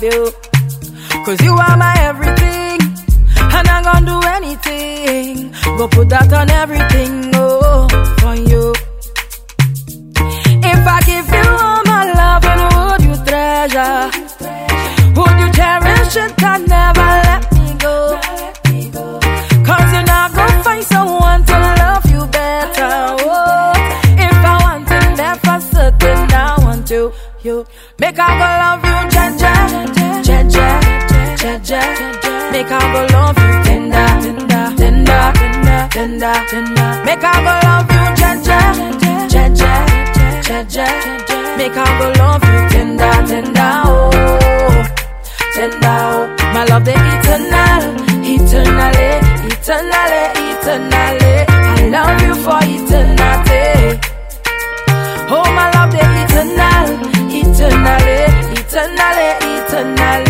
you. Cause you are my everything, and I'm gonna do anything. Go put that on everything, oh, for you. If I give you all my love, and would you treasure? Would you cherish it and never let me go? Cause you're not gonna find someone to love you better, oh. If I want to there for certain, I want you. Make I go love you, Jaja, Jaja, Jaja. Make I go love you, tender, tender, tender, tender, tender. Make I go love you, Jaja, Jaja, Jaja. Make I go love you, tender, tender, oh, tender, oh. My love the eternal, eternally, eternally, eternally. I love you for eternity. Oh, my love the eternal, eternally, eternally, eternally.